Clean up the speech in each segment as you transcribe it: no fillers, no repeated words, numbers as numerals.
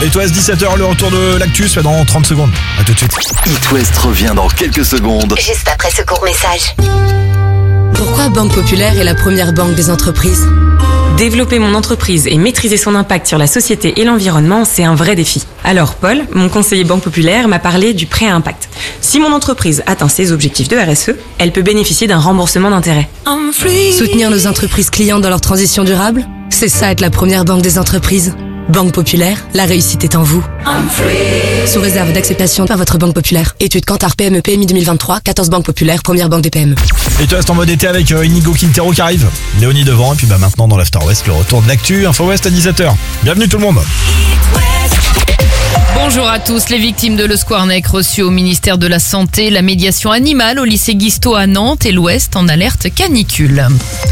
It West 17h, le retour de l'actu, c'est dans 30 secondes. À tout de suite. It West revient dans quelques secondes. Juste après ce court message. Pourquoi Banque Populaire est la première banque des entreprises ? Développer mon entreprise et maîtriser son impact sur la société et l'environnement, c'est un vrai défi. Alors Paul, mon conseiller Banque Populaire, m'a parlé du prêt à impact. Si mon entreprise atteint ses objectifs de RSE, elle peut bénéficier d'un remboursement d'intérêt. Soutenir nos entreprises clients dans leur transition durable ? C'est ça être la première banque des entreprises. Banque Populaire, la réussite est en vous. Sous réserve d'acceptation par votre Banque Populaire. Étude Kantar PME PMI 2023, 14 banques populaires, première banque des PME. Et tu restes en mode été avec Inigo Quintero qui arrive. Léonie devant et puis maintenant dans l'After West, le retour de l'actu, Info West à 17h. Bienvenue tout le monde. Bonjour à tous. Les victimes de l'Euscoarnec reçues au ministère de la Santé, la médiation animale au lycée Guisto à Nantes et l'Ouest en alerte canicule.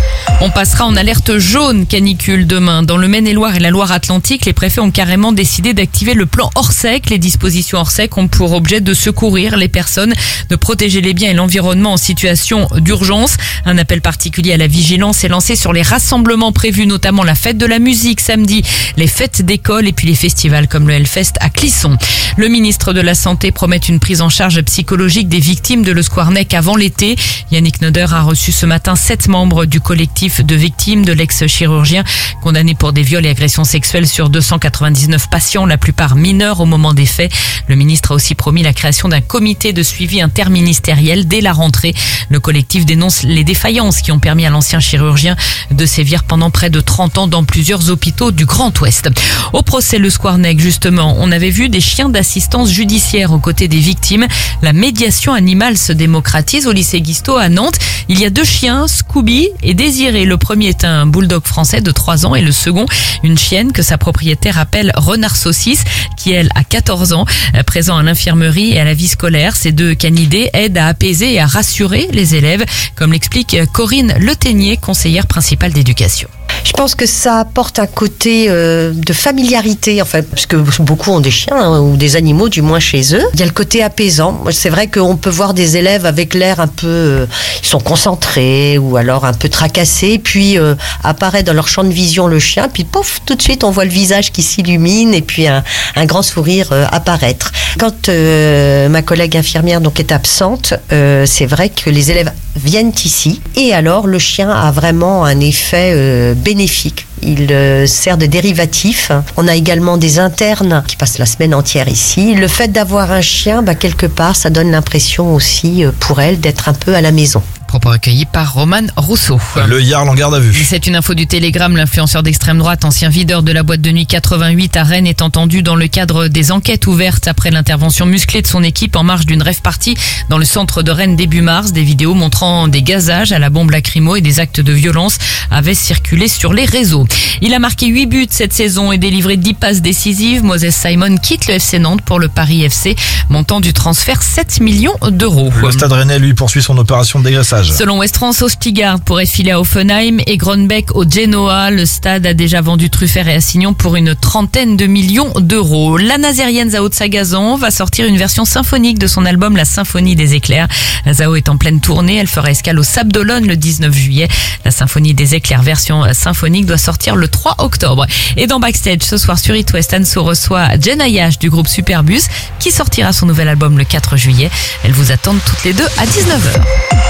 On passera en alerte jaune canicule demain. Dans le Maine-et-Loire et la Loire-Atlantique, les préfets ont carrément décidé d'activer le plan Orsec. Les dispositions Orsec ont pour objet de secourir les personnes, de protéger les biens et l'environnement en situation d'urgence. Un appel particulier à la vigilance est lancé sur les rassemblements prévus, notamment la fête de la musique samedi, les fêtes d'école et puis les festivals comme le Hellfest à Clisson. Le ministre de la Santé promet une prise en charge psychologique des victimes de l'Euscoarnec avant l'été. Yannick Noder a reçu ce matin 7 membres du collectif de victimes de l'ex-chirurgien condamné pour des viols et agressions sexuelles sur 299 patients, la plupart mineurs au moment des faits. Le ministre a aussi promis la création d'un comité de suivi interministériel dès la rentrée. Le collectif dénonce les défaillances qui ont permis à l'ancien chirurgien de sévir pendant près de 30 ans dans plusieurs hôpitaux du Grand Ouest. Au procès l'Euscoarnec, justement, on avait vu des chiens d'assistance judiciaire aux côtés des victimes. La médiation animale se démocratise au lycée Guisto à Nantes. Il y a 2 chiens, Scooby et Désiré. Le premier est un bulldog français de 3 ans et le second, une chienne que sa propriétaire appelle Renard Saucisse, qui elle a 14 ans, présent à l'infirmerie et à la vie scolaire. Ces 2 canidés aident à apaiser et à rassurer les élèves, comme l'explique Corinne Leténier, conseillère principale d'éducation. Je pense que ça apporte un côté de familiarité, enfin, parce que beaucoup ont des chiens ou des animaux, du moins chez eux. Il y a le côté apaisant. C'est vrai qu'on peut voir des élèves avec l'air un peu, ils sont concentrés ou alors un peu tracassés, puis apparaît dans leur champ de vision le chien, puis pouf, tout de suite on voit le visage qui s'illumine et puis un grand sourire apparaître. Quand ma collègue infirmière donc est absente, c'est vrai que les élèves viennent ici et alors le chien a vraiment un effet bénéfique. Il sert de dérivatif. On a également des internes qui passent la semaine entière ici. Le fait d'avoir un chien, quelque part, ça donne l'impression aussi pour elle d'être un peu à la maison. Propos recueillis par Roman Rousseau. Le Yarl en garde à vue. C'est une info du Télégramme. L'influenceur d'extrême droite, ancien videur de la boîte de nuit 88 à Rennes, est entendu dans le cadre des enquêtes ouvertes après l'intervention musclée de son équipe en marge d'une rave party dans le centre de Rennes début mars. Des vidéos montrant des gazages à la bombe lacrymo et des actes de violence avaient circulé sur les réseaux. Il a marqué 8 buts cette saison et délivré 10 passes décisives. Moses Simon quitte le FC Nantes pour le Paris FC, montant du transfert 7 millions d'euros. Le Stade Rennais, lui, poursuit son opération de dégraissage. Selon West France, Ostigard pourrait filer à Offenheim et Grönbeck au Genoa. Le stade a déjà vendu Truffert et Assignon pour une 30aine de millions d'euros. La Nazérienne Zao de Sagazan va sortir une version symphonique de son album La Symphonie des éclairs. Zao est en pleine tournée. Elle fera escale au Sable d'Olonne le 19 juillet. La Symphonie des éclairs version symphonique doit sortir le 3 octobre. Et dans Backstage, ce soir sur It West, Anso reçoit Jen Ayash du groupe Superbus qui sortira son nouvel album le 4 juillet. Elles vous attendent toutes les deux à 19h.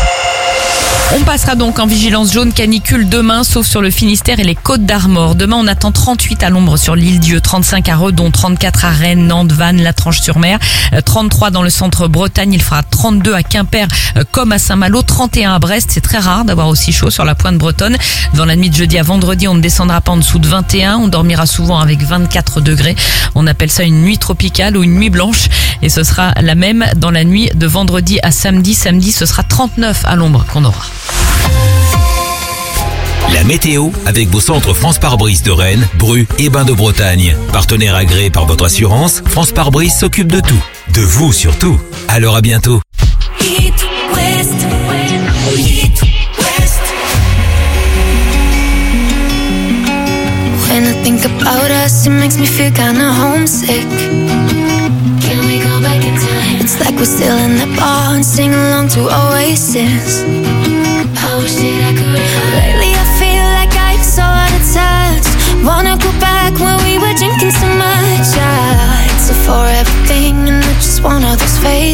On passera donc en vigilance jaune canicule demain, sauf sur le Finistère et les Côtes d'Armor. Demain, on attend 38 à l'ombre sur l'île Dieu, 35 à Redon, 34 à Rennes, Nantes, Vannes, La Tranche-sur-Mer, 33 dans le centre Bretagne, il fera 32 à Quimper comme à Saint-Malo, 31 à Brest. C'est très rare d'avoir aussi chaud sur la pointe bretonne. Dans la nuit de jeudi à vendredi, on ne descendra pas en dessous de 21. On dormira souvent avec 24 degrés. On appelle ça une nuit tropicale ou une nuit blanche. Et ce sera la même dans la nuit de vendredi à samedi. Samedi, ce sera 39 à l'ombre qu'on aura. La météo avec vos centres France Pare-Brise de Rennes, Bru et Bains de Bretagne. Partenaire agréé par votre assurance, France Pare-Brise s'occupe de tout. De vous surtout. Alors à bientôt. It West. It West. When I think about us, it makes me feel kinda homesick. Can we go back in time? It's like we're still in the bar and sing along to Oasis. I wish that I could. Lately I feel like I'm so out of touch. Wanna go back when we were drinking so much.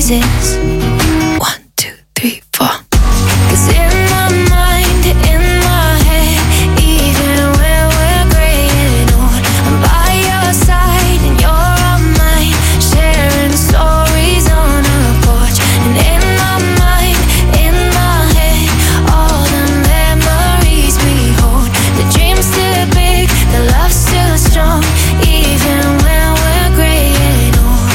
pieces. 1, 2, 3, 4. 'Cause in my mind, in my head, even when we're graying old, I'm by your side and you're on mine, sharing stories on a porch. And in my mind, in my head, all the memories we hold. The dream's still big, the love's still strong, even when we're graying old.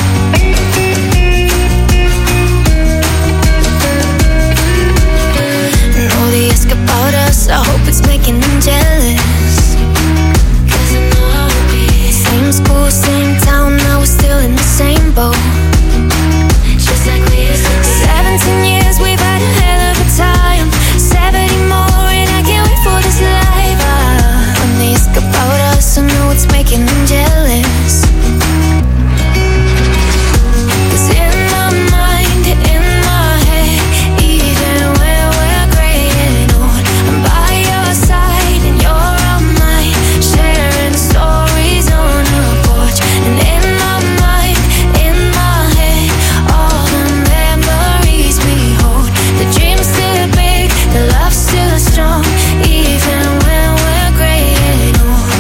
And all the ask about us, I hope it's making them jealous. 'Cause I know how it be. Same school, same town, now we're still in the same boat. Just like we used to be. 17 years, we've had a hell of a time. 70 more and I can't wait for this life. When they ask about us, I know it's making them jealous. 'Cause in my mind, in my head, even when we're graying old, I'm by your side and you're on mine, sharing stories on a porch. And in my mind, in my head, all the memories we hold. The dream's still big, the love's still strong, even when we're graying old.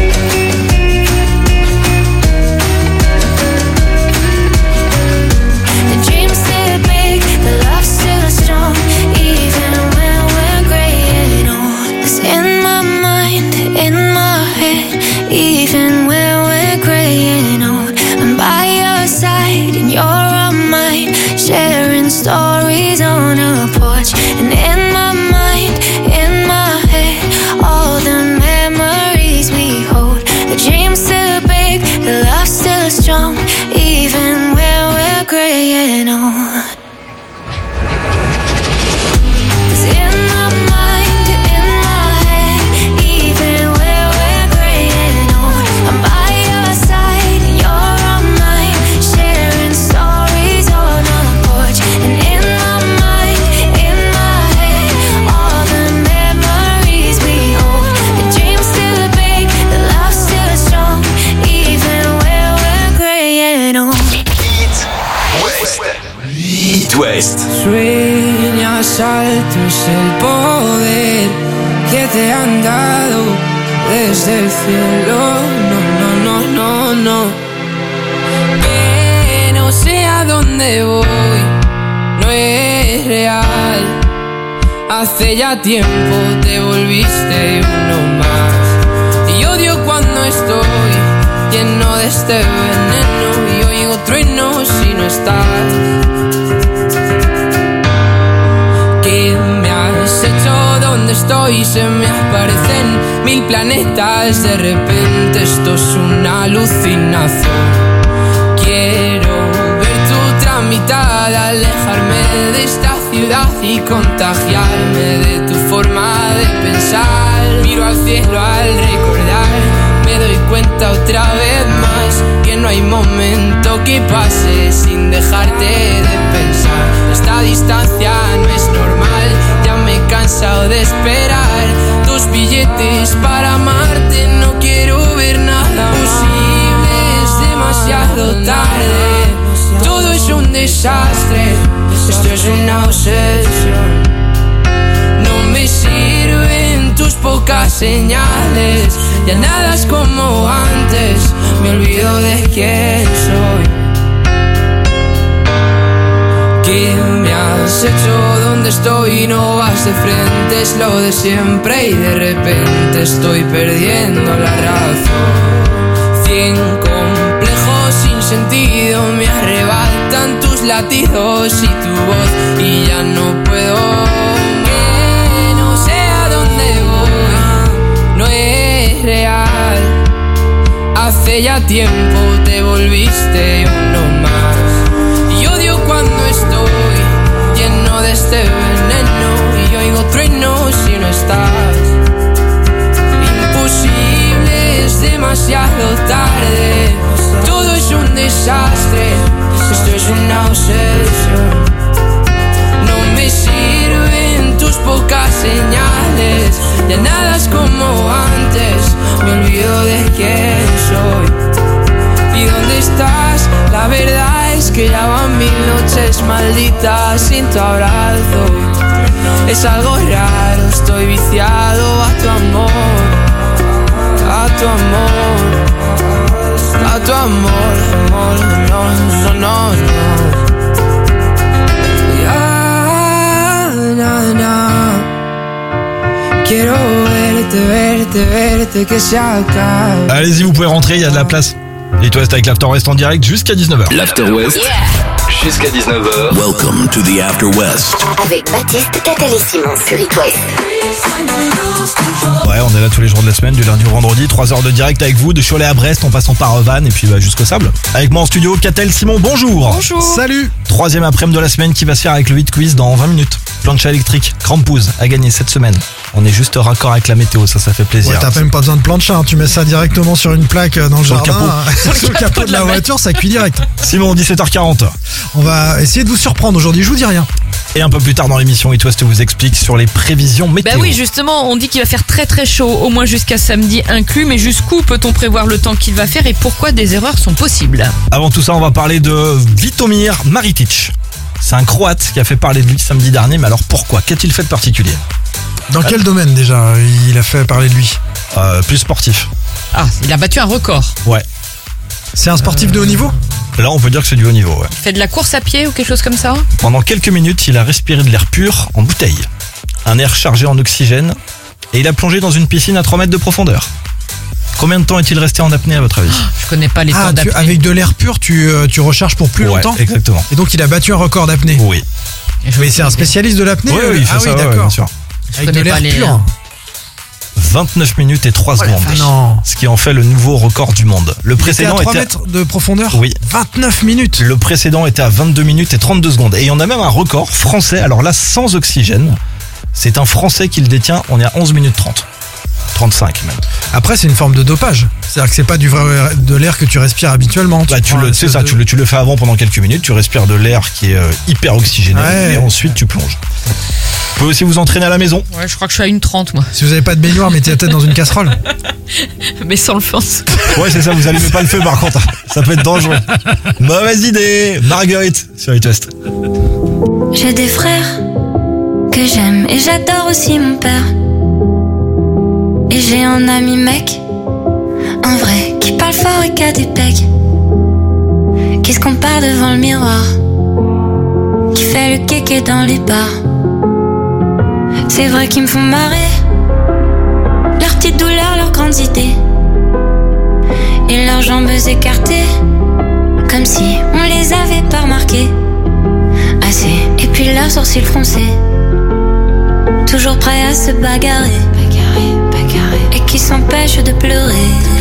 The dream's still big, the love's still strong, even when we're graying old. 'Cause in my mind, in my head, even when we're graying old, I'm by your side and you're on mine, sharing stories on a porch. And in my mind, in my head, all the memories we hold. The dream's still big, the love's still strong, even when we're graying old. 'Cause in my mind, in my head, even when we're graying old, I'm by your side and you're on mine, sharing stories on a porch. And in my mind, in my head, all the memories we hold. The dream's still big, the love's still strong, even when we're graying old. It West. Sueñas alto es el poder que te han dado desde el cielo. No, no, no, no, no. Que no sé a dónde voy, no es real. Hace ya tiempo te volviste uno más. Y odio cuando estoy lleno de este veneno y oigo truenos si no estás. ¿Qué me has hecho? ¿Dónde estoy? Se me aparecen 1000 planetas. De repente esto es una alucinación. Quiero ver tu otra mitad, alejarme de esta ciudad y contagiarme de tu forma de pensar. Miro al cielo al recordar, me doy cuenta otra vez más que no hay momento que pase sin dejarte de pensar. Esta distancia no es normal, ya me he cansado de esperar tus billetes para amarte. No quiero ver nada posible, es demasiado tarde. Todo es un desastre, esto es una obsesión. No me sirven tus pocas señales, ya nada es como antes, me olvido de quién soy. ¿Qué me has hecho? ¿Dónde estoy? No vas de frente, es lo de siempre y de repente estoy perdiendo la razón. 100 complejos sin sentido me arrebatan tus latidos y tu voz y ya no puedo. Que no sé a dónde voy, no es real. Hace ya tiempo te volviste uno más. Y odio cuando estoy lleno de este veneno y oigo truenos si no estás. Imposible, es demasiado tarde. Todo es un desastre, esto es una obsesión. No me sirven tus pocas señales, ya nada es como antes, me olvido de quién soy. Y ¿Y dónde estás? La verdad es que ya van 1000 noches malditas sin tu abrazo. Es algo raro, estoy viciado a tu amor. A tu amor. A tu amor, amor, no, no, no, no. Quiero verte, que se acabe. Allez-y, vous pouvez rentrer, il y a de la place. It West avec l'After West en direct jusqu'à 19h. L'After West, jusqu'à 19h. Welcome to the After West. Avec Baptiste, Catel et Simon sur It West. Ouais, on est là tous les jours de la semaine, du lundi au vendredi, 3 heures de direct avec vous, de Cholet à Brest, en passant par Vannes et puis jusqu'au Sable. Avec moi en studio, Catel, Simon, bonjour. Bonjour. Salut. 3e après-midi de la semaine qui va se faire avec le hit quiz dans 20 minutes. Plancha électrique, Crampouze a gagné cette semaine. On est juste raccord avec la météo, ça fait plaisir. Ouais, t'as même pas besoin de plancha, hein. Tu mets ça directement sur une plaque dans le jardin, sur le capot de la voiture, ça cuit direct. Simon, 17h40. On va essayer de vous surprendre aujourd'hui, je vous dis rien. Et un peu plus tard dans l'émission, It West vous explique sur les prévisions météo. Bah oui, justement, on dit qu'il va faire très très chaud, au moins jusqu'à samedi inclus, mais jusqu'où peut-on prévoir le temps qu'il va faire et pourquoi des erreurs sont possibles? Avant tout ça, on va parler de Vitomir Maritic. C'est un Croate qui a fait parler de lui samedi dernier, mais alors pourquoi? Qu'a-t-il fait de particulier? Dans quel domaine déjà il a fait parler de lui? Plus sportif. Ah, il a battu un record. Ouais. C'est un sportif de haut niveau? Là, on peut dire que c'est du haut niveau, ouais. Il fait de la course à pied ou quelque chose comme ça? Pendant quelques minutes, il a respiré de l'air pur en bouteille. Un air chargé en oxygène. Et il a plongé dans une piscine à 3 mètres de profondeur. Combien de temps est-il resté en apnée à votre avis? Je connais pas les temps d'apnée. Avec de l'air pur, tu recharges pour plus longtemps? Exactement. Et donc il a battu un record d'apnée? Oui. Mais c'est un spécialiste de l'apnée? Oui, il fait ça, d'accord. ouais, bien sûr. Avec de l'air pur. 29 minutes et 3 secondes. Non. Ce qui en fait le nouveau record du monde. Le précédent était à 3 mètres de profondeur? Oui. 29 minutes. Le précédent était à 22 minutes et 32 secondes. Et il y en a même un record français, alors là sans oxygène. C'est un Français qui le détient, on est à 11 minutes 30. 35 même. Après c'est une forme de dopage. C'est-à-dire que c'est pas de l'air que tu respires habituellement. Bah, tu le fais avant pendant quelques minutes, tu respires de l'air qui est hyper oxygéné et ensuite tu plonges. Vous pouvez aussi vous entraîner à la maison. Ouais, je crois que je suis à 1,30 moi. Si vous avez pas de baignoire, mettez la tête dans une casserole. Mais sans le feu. Ouais, c'est ça, vous allumez pas le feu par contre. Ça peut être dangereux. Mauvaise idée. Marguerite sur It West. J'ai des frères que j'aime et j'adore aussi mon père. Et j'ai un ami mec, un vrai, qui parle fort et qui a des pecs, qui se compare devant le miroir, qui fait le kéké dans les bars. C'est vrai qu'ils me font marrer, leurs petites douleurs, leurs grandes idées, et leurs jambes écartées, comme si on les avait pas remarquées. Assez, et puis leurs sourcils froncés, toujours prêts à se bagarrer, et qui s'empêchent de pleurer,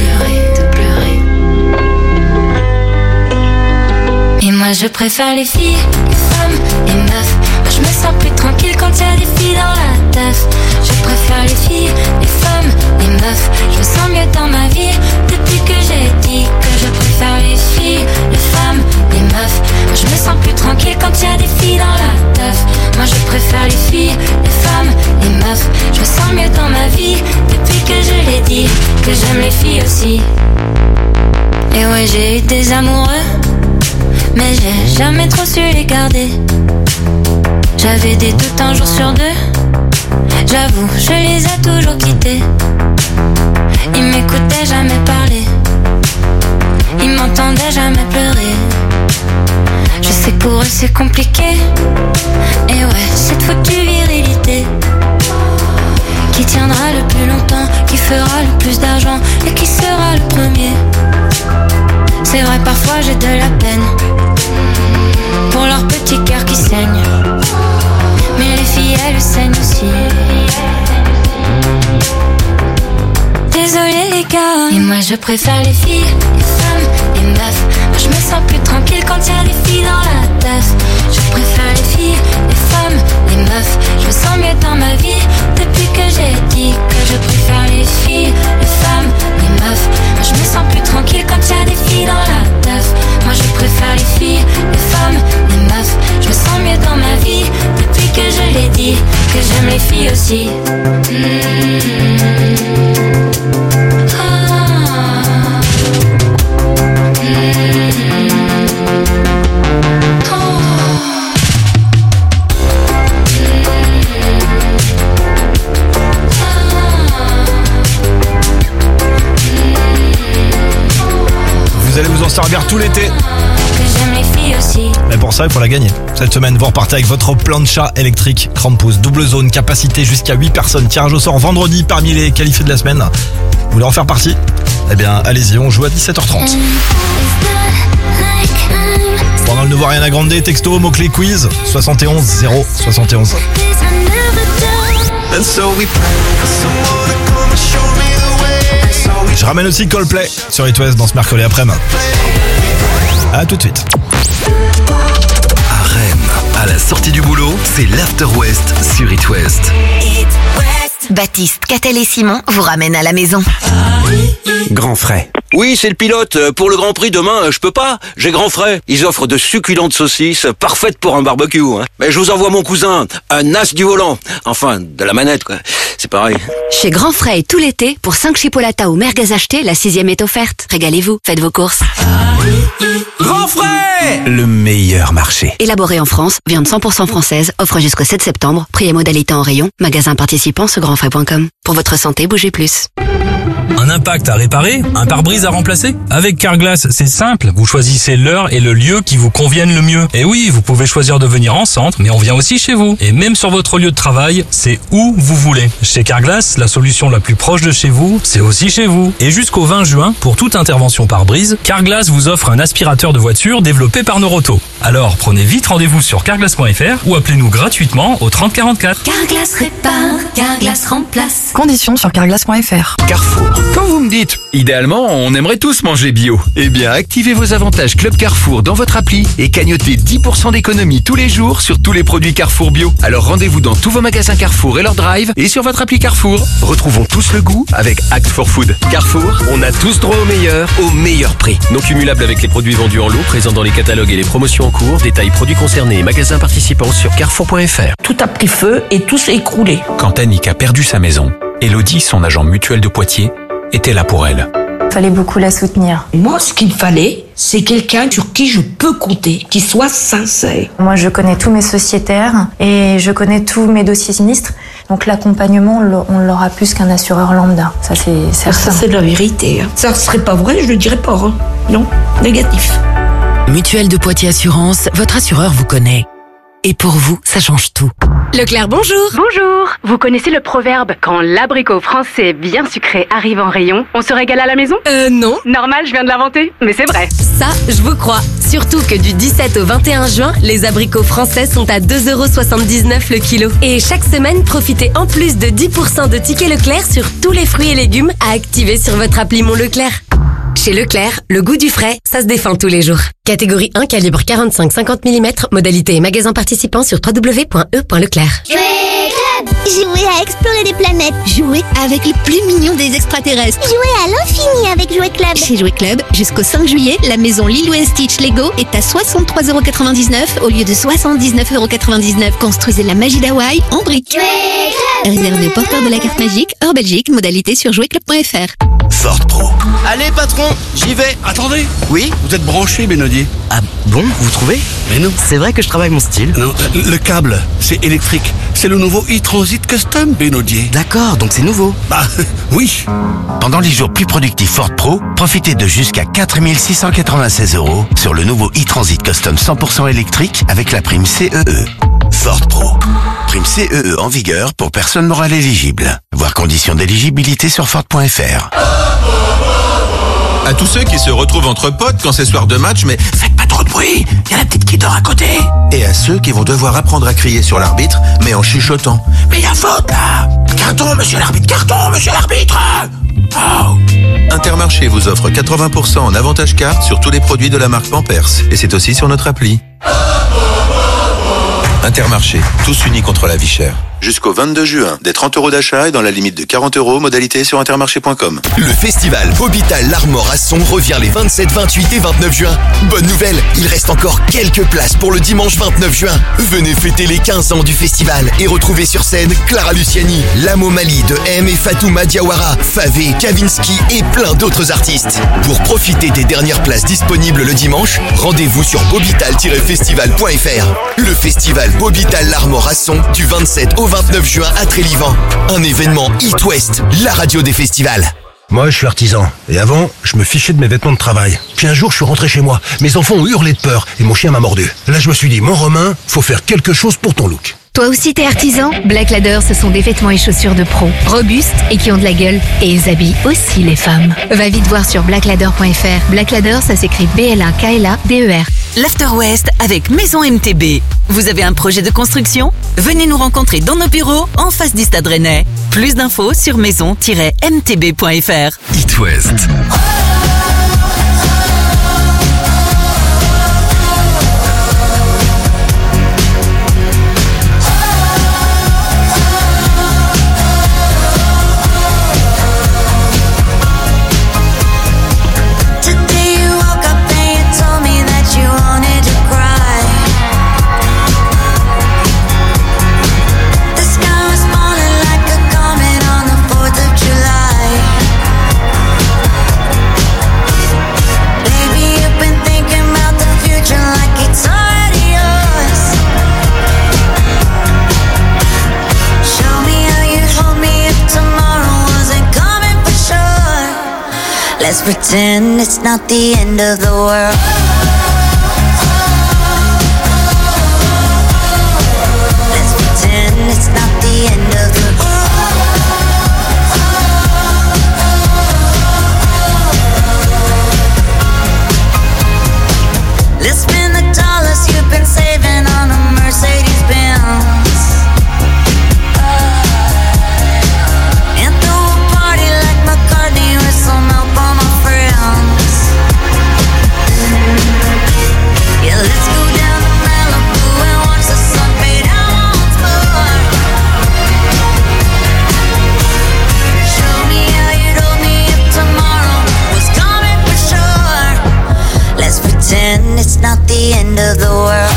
Et moi je préfère les filles, les femmes, les meufs. Moi je me sens plus tranquille quand y a des filles dans la teuf. Je préfère les filles, les femmes, les meufs. Je me sens mieux dans ma vie depuis que j'ai dit que je préfère les filles, les femmes, les meufs. Moi je me sens plus tranquille quand y a des filles dans la teuf. Moi je préfère les filles, les femmes, les meufs. Je me sens mieux dans ma vie depuis que je l'ai dit que j'aime les filles aussi. Et ouais, j'ai eu des amoureux, mais j'ai jamais trop su les garder. J'avais des doutes un jour sur deux, j'avoue, je les ai toujours quittés. Ils m'écoutaient jamais parler, ils m'entendaient jamais pleurer. Je sais que pour eux c'est compliqué, et ouais, cette foutue virilité qui tiendra le plus longtemps, qui fera le plus d'argent et qui sera le premier. C'est vrai, parfois j'ai de la peine pour leur petit cœur qui saigne, mais les filles elles saignent aussi. Désolé les gars, et moi je préfère les filles, les femmes, les meufs. Moi je me sens plus tranquille quand y a des filles dans la teuf. Je préfère les filles, les femmes, les meufs. Je me sens mieux dans ma vie depuis que j'ai dit que je préfère les filles, les femmes, les meufs. Moi je me sens plus tranquille quand y a des filles dans la teuf. Moi je préfère les filles, les femmes, les meufs. Je me sens mieux dans ma vie depuis que je l'ai dit que j'aime les filles aussi. vous en servir tout l'été. Que j'aime les filles aussi. Mais pour ça, il faut la gagner. Cette semaine, vous repartez avec votre plancha électrique Krampus. Double zone, capacité jusqu'à 8 personnes. Tirage au sort vendredi parmi les qualifiés de la semaine. Vous voulez en faire partie? Eh bien, allez-y, on joue à 17h30. Pendant le nouveau Ariana Grande, texto, mot-clé quiz, 71 0 71. Je ramène aussi Coldplay sur It West dans ce mercredi après-midi. A tout de suite. À Rennes, à la sortie du boulot, c'est l'After West sur It West. Baptiste, Catel et Simon vous ramènent à la maison. Grand frais. Oui, c'est le pilote. Pour le Grand Prix demain, je peux pas. J'ai grand frais. Ils offrent de succulentes saucisses, parfaites pour un barbecue. Mais je vous envoie mon cousin, un as du volant. Enfin, de la manette, quoi. C'est pareil. Chez Grand Frais, tout l'été, pour 5 chipolatas ou merguez achetés, la 6e est offerte. Régalez-vous, faites vos courses. Grand frais! Le meilleur marché. Élaboré en France, viande 100% française, offre jusqu'au 7 septembre, prix et modalités en rayon, magasin participant sur grandfrais.com. Pour votre santé, bougez plus. Un impact à réparer, un pare-brise à remplacer? Avec Carglass, c'est simple. Vous choisissez l'heure et le lieu qui vous conviennent le mieux. Et oui, vous pouvez choisir de venir en centre, mais on vient aussi chez vous. Et même sur votre lieu de travail, c'est où vous voulez. Chez Carglass, la solution la plus proche de chez vous, c'est aussi chez vous. Et jusqu'au 20 juin, pour toute intervention pare-brise, Carglass vous offre un aspirateur de voiture développé par Noroto. Alors, prenez vite rendez-vous sur carglass.fr ou appelez-nous gratuitement au 30 44. Carglass répare, Carglass remplace. Conditions sur carglass.fr. Carrefour. Quand vous me dites, idéalement, on aimerait tous manger bio. Eh bien, activez vos avantages Club Carrefour dans votre appli et cagnotez 10% d'économie tous les jours sur tous les produits Carrefour bio. Alors rendez-vous dans tous vos magasins Carrefour et leur drive et sur votre appli Carrefour. Retrouvons tous le goût avec Act for Food. Carrefour, on a tous droit au meilleur prix. Non cumulable avec les produits vendus en lot, présents dans les catalogues et les promotions en cours. Détails produits concernés et magasins participants sur carrefour.fr. Tout a pris feu et tout s'est écroulé. Quand Annick a perdu sa maison, Elodie, son agent mutuel de Poitiers, était là pour elle. Il fallait beaucoup la soutenir. Moi, ce qu'il me fallait, c'est quelqu'un sur qui je peux compter, qui soit sincère. Moi, je connais tous mes sociétaires et je connais tous mes dossiers sinistres. Donc l'accompagnement, on l'aura plus qu'un assureur lambda. Ça, c'est certain. Ça, c'est de la vérité. Ça ne serait pas vrai, je le dirais pas. Non, négatif. Mutuelle de Poitiers Assurance, votre assureur vous connaît. Et pour vous, ça change tout. Leclerc, bonjour. Bonjour. Vous connaissez le proverbe « Quand l'abricot français bien sucré arrive en rayon, on se régale à la maison » Non. Normal, je viens de l'inventer, mais c'est vrai. Ça, je vous crois. Surtout que du 17 au 21 juin, les abricots français sont à 2,79€ le kilo. Et chaque semaine, profitez en plus de 10% de tickets Leclerc sur tous les fruits et légumes à activer sur votre appli Mon Leclerc. Chez Leclerc, le goût du frais, ça se défend tous les jours. Catégorie 1, calibre 45-50 mm, modalité et magasin participant sur www.e.leclerc. Jouer à explorer les planètes. Jouer avec les plus mignons des extraterrestres. Jouer à l'infini avec Jouer Club. Chez Jouer Club, jusqu'au 5 juillet, la maison Lilo & Stitch Lego est à 63,99€ au lieu de 79,99€. Construisez la magie d'Hawaï en briques. Réservé au porteur de la carte magique, hors Belgique, modalité sur jouerclub.fr. Ford Pro. Allez patron, j'y vais. Attendez. Oui, Vous êtes branché, Benodier. Ah bon, vous trouvez? Mais non. C'est vrai que je travaille mon style. Non, le câble, c'est électrique. C'est le nouveau e-Transit Custom, Benodier. D'accord, donc c'est nouveau. Bah, oui. Pendant les jours plus productifs Ford Pro, profitez de jusqu'à 4 696€ sur le nouveau e-Transit Custom 100% électrique avec la prime CEE. Ford Pro. Prime CEE en vigueur pour personnes morales éligibles. Voir conditions d'éligibilité sur Ford.fr. À tous ceux qui se retrouvent entre potes quand c'est soir de match, mais faites pas trop de bruit, il y a la petite qui dort à côté. Et à ceux qui vont devoir apprendre à crier sur l'arbitre, mais en chuchotant. Mais il y a faute là. Carton, monsieur l'arbitre, carton, monsieur l'arbitre. Oh. Intermarché vous offre 80% en avantage carte sur tous les produits de la marque Pampers. Et c'est aussi sur notre appli. Intermarché, tous unis contre la vie chère. Jusqu'au 22 juin, des 30€ d'achat et dans la limite de 40€, modalité sur intermarché.com. Le festival Bobital l'Armor à Son revient les 27, 28 et 29 juin. Bonne nouvelle, il reste encore quelques places pour le dimanche 29 juin. Venez fêter les 15 ans du festival et retrouvez sur scène Clara Luciani, Lamo Mali de M et Fatouma Diawara, Favé, Kavinsky et plein d'autres artistes. Pour profiter des dernières places disponibles le dimanche, rendez-vous sur bobital-festival.fr. Le festival Bobital l'Armor à Son du 27 au 29 juin à Trélivan. Un événement It West, la radio des festivals. Moi, je suis artisan. Et avant, je me fichais de mes vêtements de travail. Puis un jour, je suis rentré chez moi. Mes enfants ont hurlé de peur et mon chien m'a mordu. Là, je me suis dit, mon Romain, faut faire quelque chose pour ton look. Toi aussi t'es artisan? Black Ladder, ce sont des vêtements et chaussures de pro, robustes et qui ont de la gueule. Et ils habillent aussi les femmes. Va vite voir sur blackladder.fr. Black Ladder, ça s'écrit BLAKLADER. L'After West avec Maison MTB. Vous avez un projet de construction? Venez nous rencontrer dans nos bureaux en face du Stade Rennais. Plus d'infos sur maison-mtb.fr. It West. Let's pretend it's not the end of the world. Let's pretend it's not the end of the world. Let's spend the dollars you've been saving on a Mercedes-Benz. It's not the end of the world.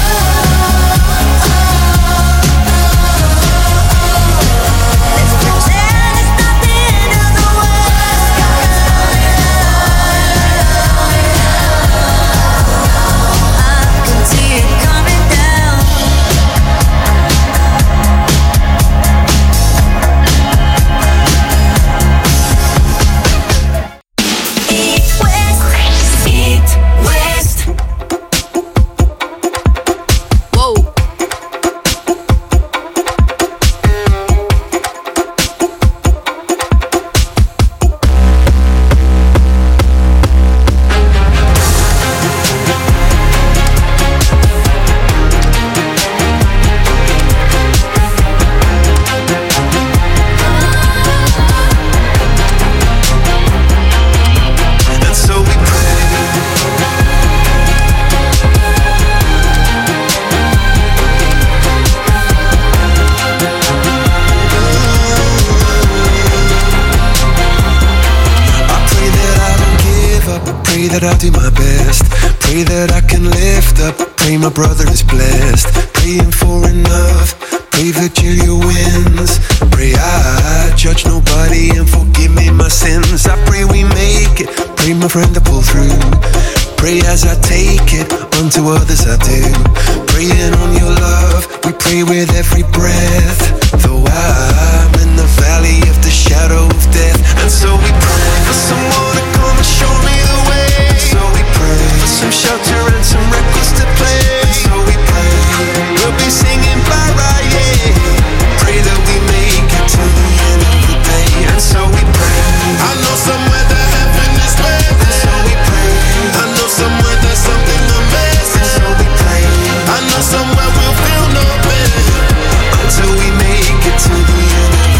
That I'll do my best. Pray that I can lift up. Pray my brother is blessed. Praying for enough. Pray Virgilia wins. Pray I judge nobody and forgive me my sins. I pray we make it. Pray my friend to pull through. Pray as I take it. Unto others I do. Praying on your love. We pray with every breath. Though I'm in the valley of the shadow of death. And so we pray for someone to come and show me the way. So we pray for some shelter and some records to play. So we pray we'll be singing bye-bye, yeah. Pray that we make it to the end of the day. And so we pray I know somewhere that heaven is waiting. So we pray I know somewhere there's something amazing. So we pray I know somewhere we'll feel no pain until we make it to the end of the day.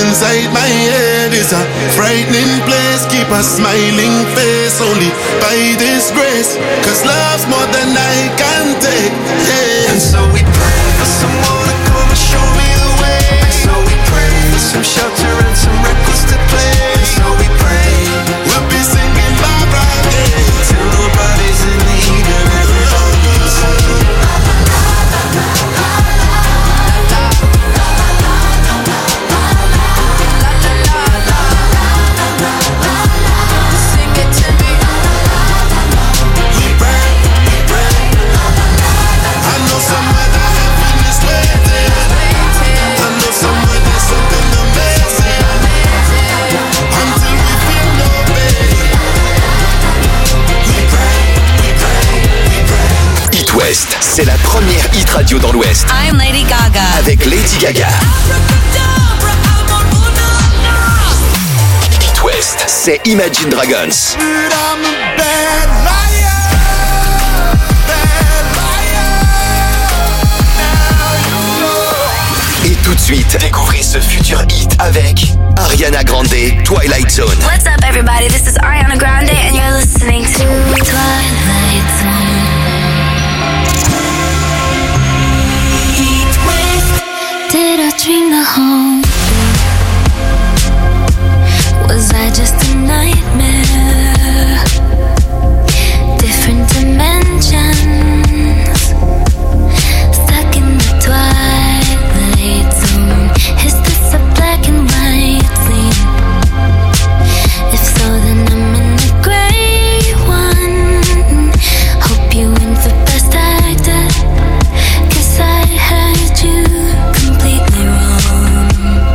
inside my head is a frightening place. Keep a smiling face only by this grace. Cause love's more than I can take. Yeah. And so we pray for someone to come and show me the way. And so we pray for some shelter and some records to play. And so we pray we'll be singing Barbara Day till nobody's in need and everybody's singing. West, c'est la première hit radio dans l'Ouest. I'm Lady Gaga. Avec Lady Gaga. Hit West, c'est Imagine Dragons. Et tout de suite, découvrez ce futur hit avec Ariana Grande, Twilight Zone. What's up everybody, this is Ariana Grande and you're listening to Twilight Zone. Did I dream the whole thing? Was I just a nightmare? Different dimensions, stuck in the twilight zone. Is this a black and white scene? If so, then I'm in the gray one. Hope you win for best actor, 'cause I heard you completely wrong.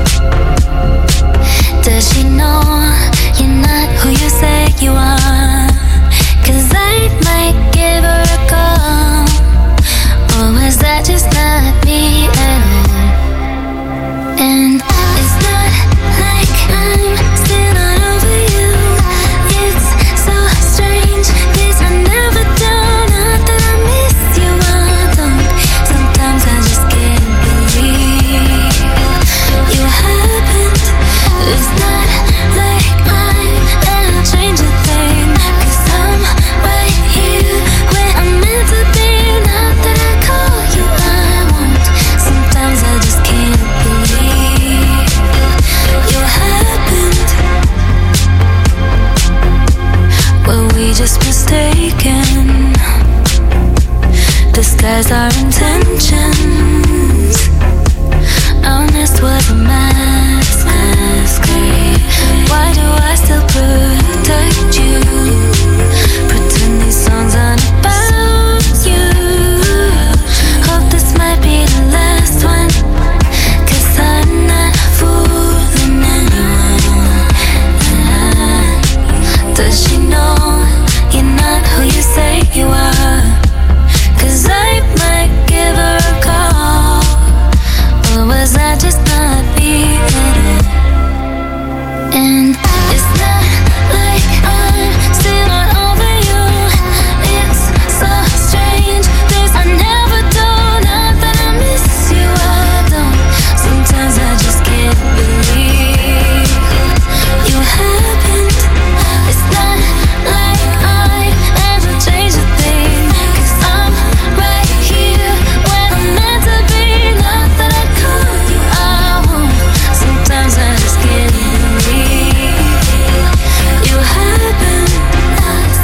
Does she know you're not who you say you are? 'Cause I might give her a call. Or was that just not me at all? And it's not like I'm still not over you. It's so strange, 'cause I never do. Not that I miss you, I don't. Sometimes I just can't believe you happened. It's not like I'm gonna change a thing, 'cause I'm right here where I'm meant to be. Not that I call you, I won't. Sometimes I just can't believe you happened. Were we just mistaken? Disguise our intentions. Our nest was a masquerade. Why do I still protect you? Pretend these songs aren't about you. Hope this might be the last one, 'cause I'm not fooling anyone. Does she know you're not who you say you are? 'Cause I might give her a call. Or was I just not me at all? And it's not like I'm still not over you. It's so strange, 'cause I never do. Not that I miss you, I don't. Sometimes I just can't believe you happened. It's not like I ever changed a thing, 'cause I'm right here where I'm meant to be. Not that I call you, I won't. Sometimes I just can't believe you happened. It's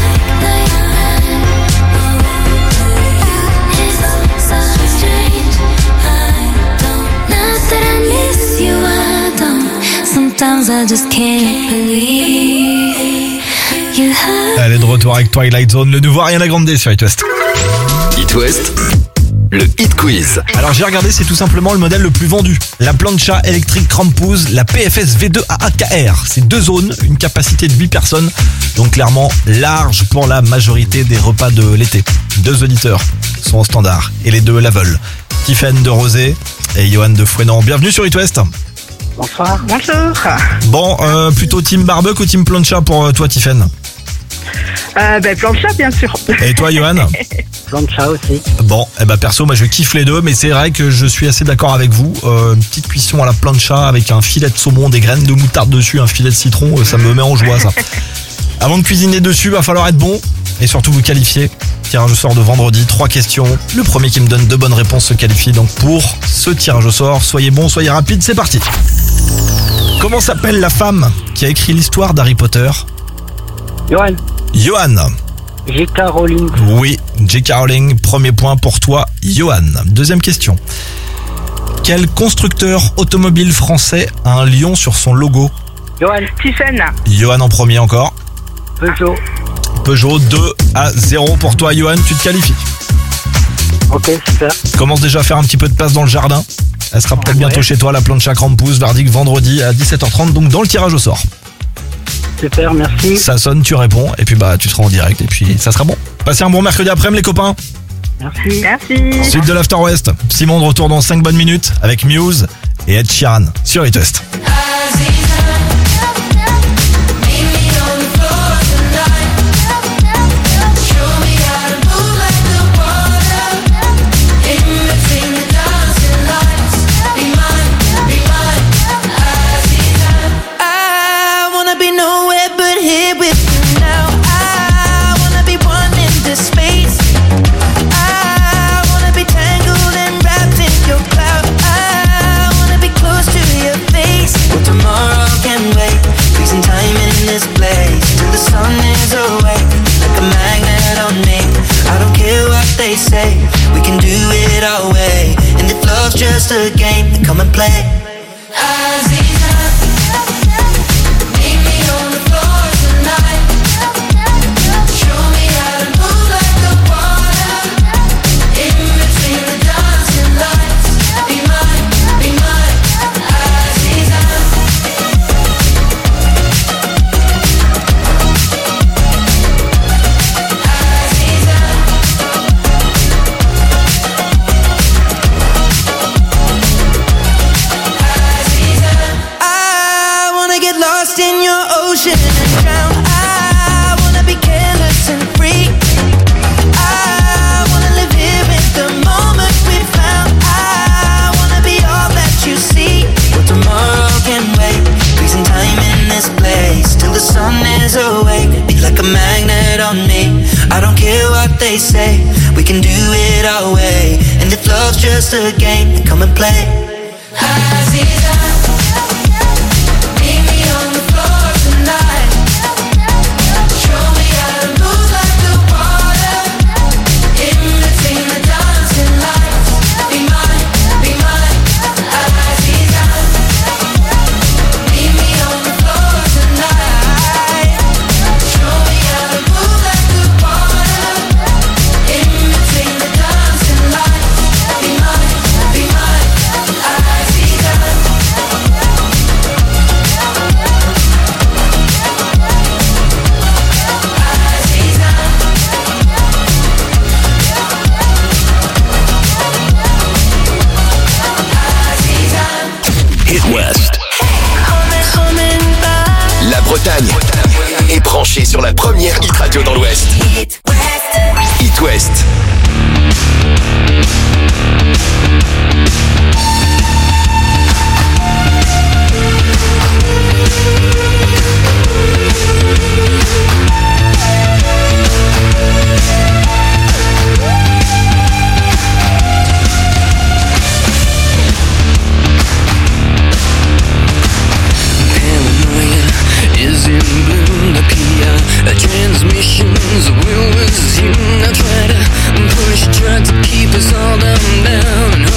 so strange, I don't. Not that I miss you, I don't. Sometimes I just can't believe you happened. Elle est de retour avec Twilight Zone, le nouveau Ariana Grande sur Hit West. Hit West, le Hit Quiz. Alors j'ai regardé, c'est tout simplement le modèle le plus vendu. La plancha électrique Crampouze, la PFS V2 AAKR. C'est 2 zones, une capacité de 8 personnes. Donc clairement large pour la majorité des repas de l'été. 2 auditeurs sont au standard et les 2 la veulent. Tiffen de Rosé et Johan de Fouenan. Bienvenue sur Hit West. Bonsoir. Bonjour. Bon, plutôt team barbecue ou team plancha pour toi Tiffen? Plancha bien sûr. Et toi Johan? Plancha aussi. Bon, perso, moi je kiffe les deux, mais c'est vrai que je suis assez d'accord avec vous. Une petite cuisson à la plancha avec un filet de saumon, des graines de moutarde dessus, un filet de citron, ça me met en joie ça. Avant de cuisiner dessus, va falloir être bon et surtout vous qualifier. Tirage au sort de vendredi, 3 questions. Le premier qui me donne 2 bonnes réponses se qualifie donc pour ce tirage au sort. Soyez bons, soyez rapides, c'est parti. Comment s'appelle la femme qui a écrit l'histoire d'Harry Potter? Johan. J.K. Rowling. Oui, J.K. Rowling, premier point pour toi, Johan. Deuxième question. Quel constructeur automobile français a un lion sur son logo? Johan. Thyssen. Johan en premier encore. Peugeot. Peugeot 2-0 pour toi, Johan, tu te qualifies. Ok, super. Commence déjà à faire un petit peu de place dans le jardin. Elle sera peut-être bientôt chez toi, la plancha Krampus, verdict vendredi à 17h30, donc dans le tirage au sort. Super, merci. Ça sonne, tu réponds, et puis tu seras en direct, et puis ça sera bon. Passez un bon mercredi après-midi, les copains. Merci. Merci. Suite de l'After West. Simon de retour dans 5 bonnes minutes avec Muse et Ed Sheeran sur It West. They say we can do it our way, and if love's just a game, then come and play. They say we can do it our way, and if love's just a game, then come and play. La Bretagne est branchée sur la première hit radio dans l'Ouest. It West. Transmissions will resume. I try to push, try to keep us all down.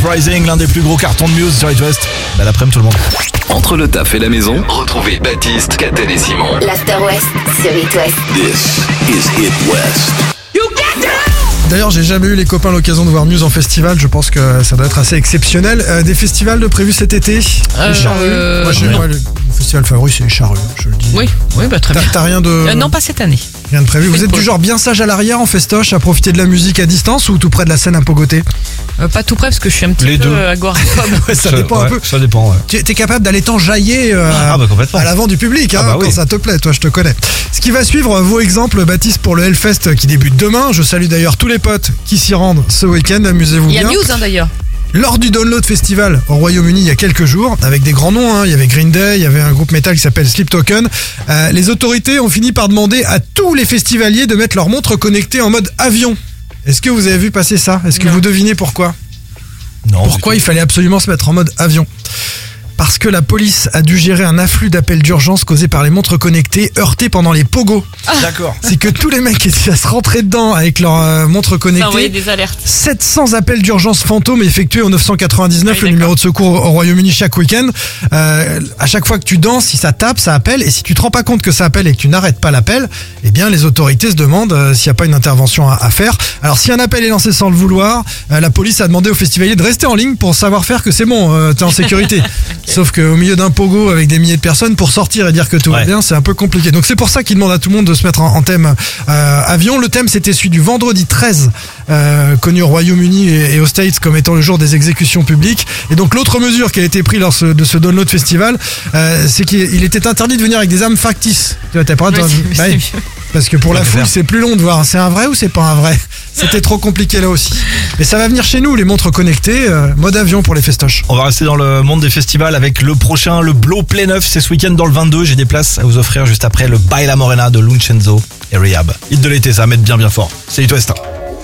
Uprising, l'un des plus gros cartons de Muse sur It West. Belle après-midi tout le monde. Entre le taf et la maison, retrouvez Baptiste, Catel et Simon. L'After West sur It West. This is It West. D'ailleurs, j'ai jamais eu les copains l'occasion de voir Muse en festival. Je pense que ça doit être assez exceptionnel. Des festivals de prévus cet été. Charrues. Moi, le festival favori, c'est Charrues, je le dis. Oui, bah très bien. T'as rien de... non, pas cette année. Rien de prévu. Vous êtes du genre bien sage à l'arrière en festoche, à profiter de la musique à distance ou tout près de la scène un pogoté? Pas tout près parce que je suis un petit peu agoraphobe. Ouais, ça dépend un peu. Ça dépend, ouais. Tu es capable d'aller t'enjailler complètement. à l'avant du public quand oui. ça te plaît, toi je te connais. Ce qui va suivre, vos exemples, Baptiste, pour le Hellfest qui débute demain. Je salue d'ailleurs tous les potes qui s'y rendent ce week-end, amusez-vous bien. Il y a Muse d'ailleurs. Lors du Download Festival au Royaume-Uni il y a quelques jours, avec des grands noms, il y avait Green Day, il y avait un groupe métal qui s'appelle Sleep Token, les autorités ont fini par demander à tous les festivaliers de mettre leur montre connectée en mode avion. Est-ce que vous avez vu passer ça? Est-ce que vous devinez pourquoi? Non. Pourquoi il fallait absolument se mettre en mode avion? Parce que la police a dû gérer un afflux d'appels d'urgence causés par les montres connectées heurtées pendant les pogos. D'accord. C'est que tous les mecs étaient à se rentrer dedans avec leur montre connectée. envoyé des alertes. 700 appels d'urgence fantômes effectués au 999, le numéro de secours au Royaume-Uni chaque week-end. À chaque fois que tu danses, si ça tape, ça appelle. Et si tu te rends pas compte que ça appelle et que tu n'arrêtes pas l'appel, eh bien les autorités se demandent s'il n'y a pas une intervention à faire. Alors si un appel est lancé sans le vouloir, la police a demandé aux festivaliers de rester en ligne pour savoir faire que c'est bon, t'es en sécurité. Sauf qu'au milieu d'un pogo avec des milliers de personnes, pour sortir et dire que tout va bien, c'est un peu compliqué. Donc c'est pour ça qu'ils demandent à tout le monde de se mettre en thème avion. Le thème, c'était celui du vendredi 13, connu au Royaume-Uni et aux States comme étant le jour des exécutions publiques. Et donc l'autre mesure qui a été prise lors de ce Download Festival, c'est qu'il était interdit de venir avec des armes factices. Tu vois, t'as pas parce que pour la fouille, c'est plus long de voir c'est un vrai ou c'est pas un vrai. C'était trop compliqué là aussi. Mais ça va venir chez nous, les montres connectées, mode avion pour les festoches. On va rester dans le monde des festivals avec le prochain, le Blow Play 9. C'est ce week-end dans le 22. J'ai des places à vous offrir juste après le Baila Morena de Luncenzo et Rehab. Hit de l'été, ça va mettre bien fort. C'est It West.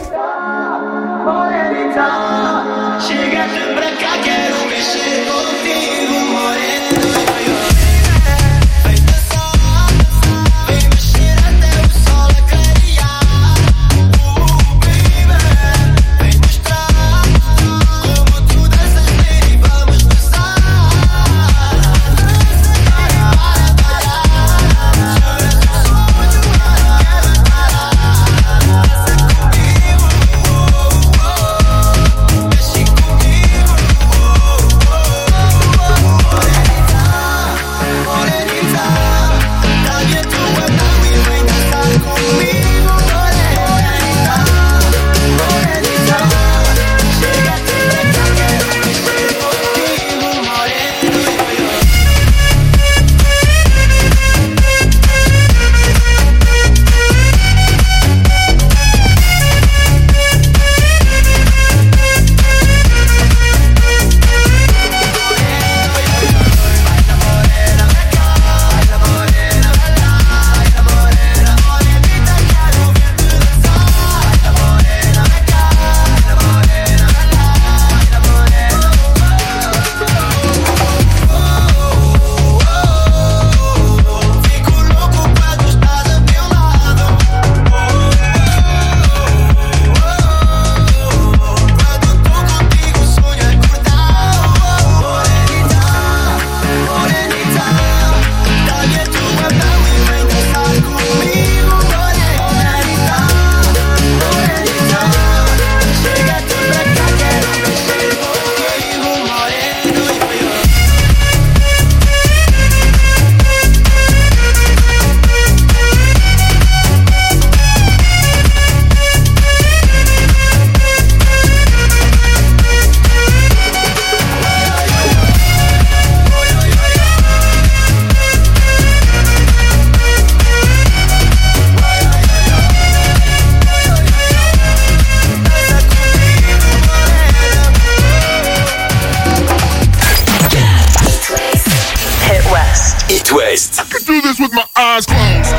eyes closed.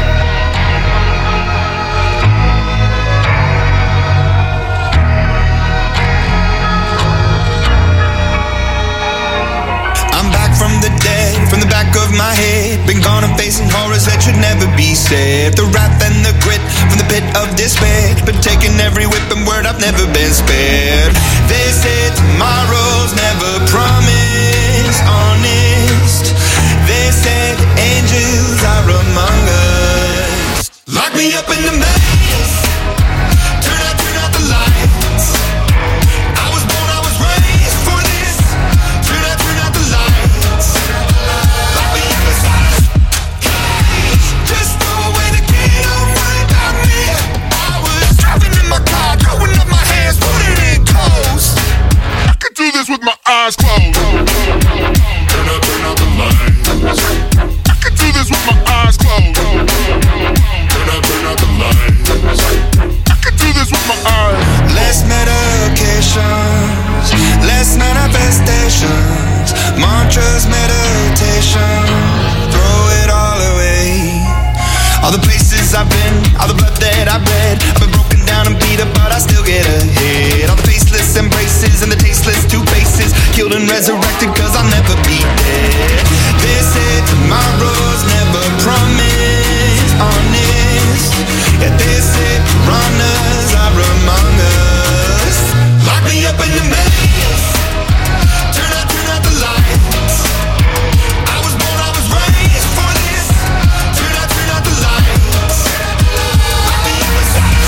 I'm back from the dead, from the back of my head. Been gone and facing horrors that should never be said. The wrath and the grit from the pit of despair. Been taking every whip and word, I've never been spared. They say tomorrow bros never promise honest. They said angels are among us. Lock me up in the maze. Turn out the lights. I was born, I was raised for this. Turn out the lights. Lock me up inside a cage. Just throw away the key, don't worry about me. I was driving in my car, throwing up my hands, putting in clothes. I could do this with my eyes closed. Turn out the lights. I could do this with my eyes closed. Turn out the lights. I could do this with my eyes. Less medications, less manifestations, mantras, meditation. Throw it all away. All the places I've been, all the blood that I've bled. I've been broken down and beat up, but I still get ahead. All the faceless embraces and the tasteless two faces, killed and resurrected, cause I'll never be dead. They say tomorrow's never promised honest. Yeah, they say piranhas are among us. Lock me up in the maze. Turn out the lights. I was born, I was raised for this. Turn out the lights. Lock me up inside.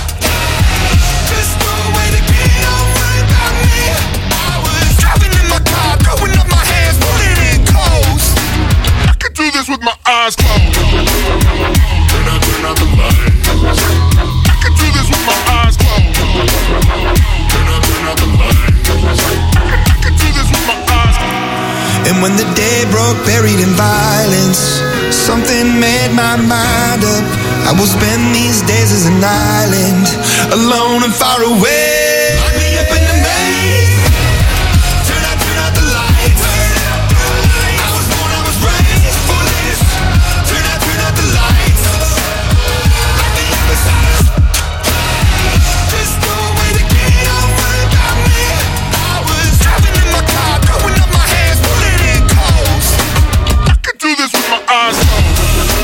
Just throw away the key, don't worry about me. I was driving in my car, throwing up my hands, putting in clothes. I could do this with my eyes closed. Turn out the lights. I could do this with my eyes closed. Turn out the lights. I could do this with my eyes closed. And when the day broke, buried in violence, something made my mind up. I will spend these days as an island, alone and far away. Lock me up in the maze. Turn out the lights. I was born, I was raised for this. Turn out the lights. Lock me up inside. Just throw away the key, don't worry about me. I was driving in my car, throwing up my hands, putting in clothes. I could do this with my eyes closed.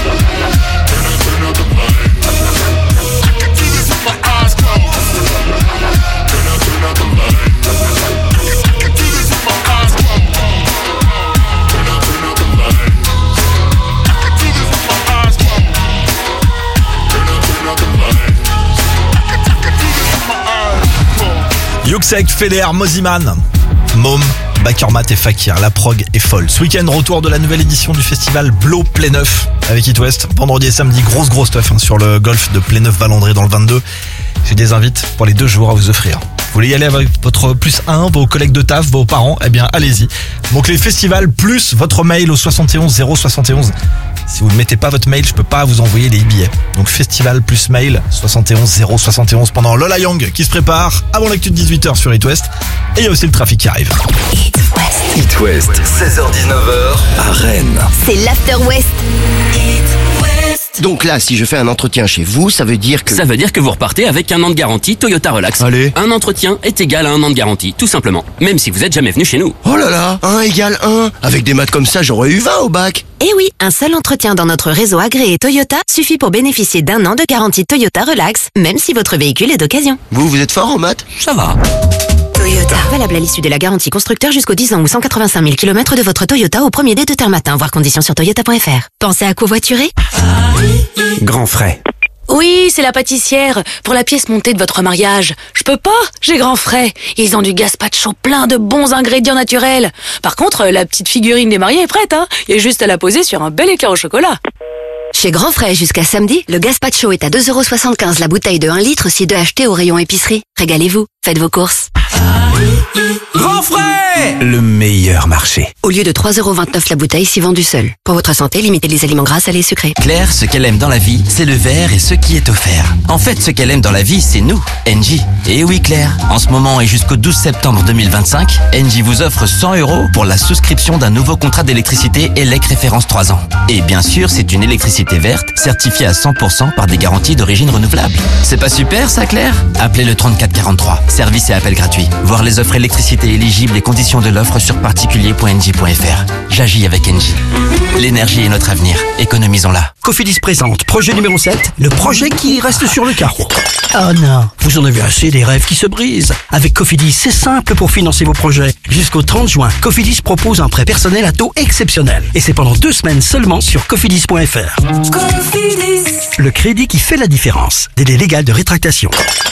Turn out the lights. I could do this with my eyes closed. Turn out the lights. I could do this with my eyes closed. Turn out the lights. I could do this with my eyes closed. Turn out the lights. I could do this with my eyes closed. Yuxek, Feder, Moziman, Môme, Bakermat et Fakir. La prog est folle. Ce week-end, retour de la nouvelle édition du festival Blo Pléneuf avec It West. Vendredi et samedi, grosse stuff sur le golf de Pléneuf-Valandré dans le 22. J'ai des invites pour les 2 jours à vous offrir. Vous voulez y aller avec votre +1, vos collègues de taf, vos parents? Eh bien, allez-y. Donc les festivals plus votre mail au 71 071. Si vous ne mettez pas votre mail, je peux pas vous envoyer les billets. Donc festival plus mail 71 071 pendant Lola Young qui se prépare avant l'actu de 18h sur It West. Et il y a aussi le trafic qui arrive. It West, 16h-19h à Rennes. C'est l'After West. Donc là, si je fais un entretien chez vous, ça veut dire que... Ça veut dire que vous repartez avec 1 an de garantie Toyota Relax. Allez. Un entretien est égal à 1 an de garantie, tout simplement. Même si vous êtes jamais venu chez nous. Oh là là, 1 égale 1. Avec des maths comme ça, j'aurais eu 20 au bac. Eh oui, un seul entretien dans notre réseau agréé Toyota suffit pour bénéficier d'1 an de garantie Toyota Relax, même si votre véhicule est d'occasion. Vous êtes fort en maths? Ça va. Toyota. Valable à l'issue de la garantie constructeur jusqu'aux 10 ans ou 185 000 km de votre Toyota au premier dé de terre matin. Voir conditions sur toyota.fr. Pensez à covoiturer? Grand frais. Oui, c'est la pâtissière. Pour la pièce montée de votre mariage. Je peux pas, j'ai grand frais. Ils ont du gazpacho plein de bons ingrédients naturels. Par contre, la petite figurine des mariés est prête, hein. Il y a juste à la poser sur un bel éclair au chocolat. Chez Grand Frais, jusqu'à samedi, le gazpacho est à 2,75€ la bouteille de 1 litre si 2 achetés au rayon épicerie. Régalez-vous, faites vos courses. Grand frais! Le meilleur marché. Au lieu de 3,29€ la bouteille si vendue seule. Pour votre santé, limitez les aliments gras, salés et sucrés. Claire, ce qu'elle aime dans la vie, c'est le verre et ce qui est offert. En fait, ce qu'elle aime dans la vie, c'est nous, Engie. Et oui Claire, en ce moment et jusqu'au 12 septembre 2025, Engie vous offre 100€ pour la souscription d'un nouveau contrat d'électricité ELEC référence 3 ans. Et bien sûr, c'est une électricité verte, certifiée à 100% par des garanties d'origine renouvelable. C'est pas super ça Claire? Appelez le 3443, service et appel gratuit. Voir les offres électricité éligibles et conditions de l'offre sur particulier.engie.fr. J'agis avec Engie. L'énergie est notre avenir. Économisons-la. Cofidis présente projet numéro 7, le projet qui reste sur le carreau. Oh non, vous en avez assez des rêves qui se brisent. Avec Cofidis, c'est simple pour financer vos projets. Jusqu'au 30 juin, Cofidis propose un prêt personnel à taux exceptionnel. Et c'est pendant 2 semaines seulement sur cofidis.fr. Cofidis. Le crédit qui fait la différence. Délai légal de rétractation.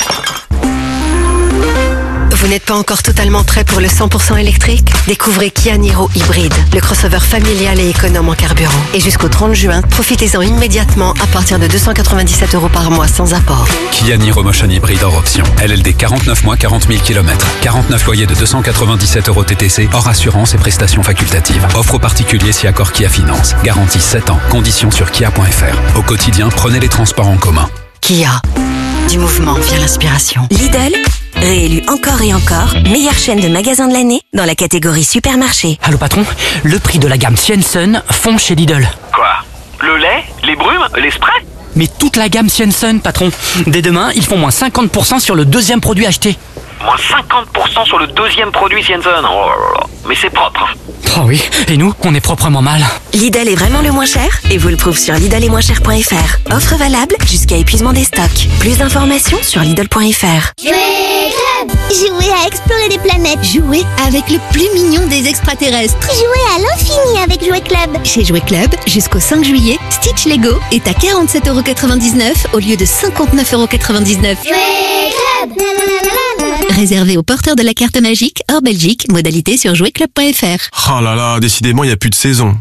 Vous n'êtes pas encore totalement prêt pour le 100% électrique? Découvrez Kia Niro Hybride, le crossover familial et économe en carburant. Et jusqu'au 30 juin, profitez-en immédiatement à partir de 297 € par mois sans apport. Kia Niro Motion Hybride hors option. LLD 49 mois, 40 000 km. 49 loyers de 297 € TTC, hors assurance et prestations facultatives. Offre aux particuliers si accord Kia Finance. Garantie 7 ans. Conditions sur kia.fr. Au quotidien, prenez les transports en commun. Kia. Du mouvement vient l'inspiration. Lidl, réélu encore et encore, meilleure chaîne de magasins de l'année dans la catégorie supermarché. Allô patron, le prix de la gamme Swenson fond chez Lidl. Quoi? Le lait? Les brumes? Les sprays? Mais toute la gamme Swenson, patron. Dès demain, ils font moins 50% sur le deuxième produit acheté. Moins 50% sur le deuxième produit Swenson. Oh là là. Mais c'est propre. Oh oui, et nous, on est proprement mal. Lidl est vraiment le moins cher et vous le prouve sur lidl-et-moins-cher.fr. Offre valable jusqu'à épuisement des stocks. Plus d'informations sur lidl.fr. Jouer Club! Jouer à explorer les planètes. Jouer avec le plus mignon des extraterrestres. Jouer à l'infini avec Jouer Club. Chez Jouer Club, jusqu'au 5 juillet, Stitch Lego est à 47,99 € au lieu de 59,99 €. Jouer Club! Réservé aux porteurs de la carte magique hors Belgique, modalité sur jouerclub.fr. Oh là là, décidément, il n'y a plus de saison.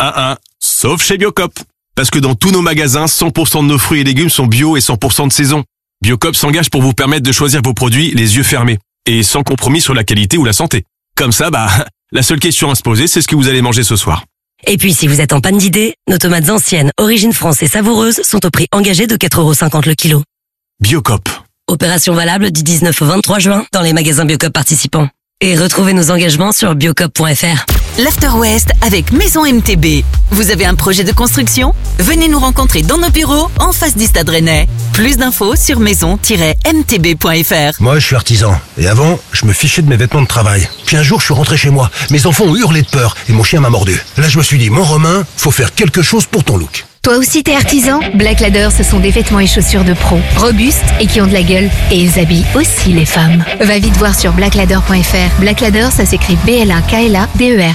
Sauf chez Biocop. Parce que dans tous nos magasins, 100% de nos fruits et légumes sont bio et 100% de saison. Biocop s'engage pour vous permettre de choisir vos produits les yeux fermés. Et sans compromis sur la qualité ou la santé. Comme ça, la seule question à se poser, c'est ce que vous allez manger ce soir. Et puis, si vous êtes en panne d'idées, nos tomates anciennes, origine France et savoureuses sont au prix engagé de 4,50 € le kilo. Biocop. Opération valable du 19 au 23 juin dans les magasins Biocop participants. Et retrouvez nos engagements sur biocop.fr. L'After West avec Maison MTB. Vous avez un projet de construction? Venez nous rencontrer dans nos bureaux en face du Stade Rennais. Plus d'infos sur maison-mtb.fr. Moi, je suis artisan. Et avant, je me fichais de mes vêtements de travail. Puis un jour, je suis rentré chez moi. Mes enfants ont hurlé de peur et mon chien m'a mordu. Là, je me suis dit, mon Romain, faut faire quelque chose pour ton look. Toi aussi t'es artisan? Black Ladder, ce sont des vêtements et chaussures de pro, robustes et qui ont de la gueule. Et ils habillent aussi les femmes. Va vite voir sur blackladder.fr. Black Ladder, ça s'écrit BLAKLADER.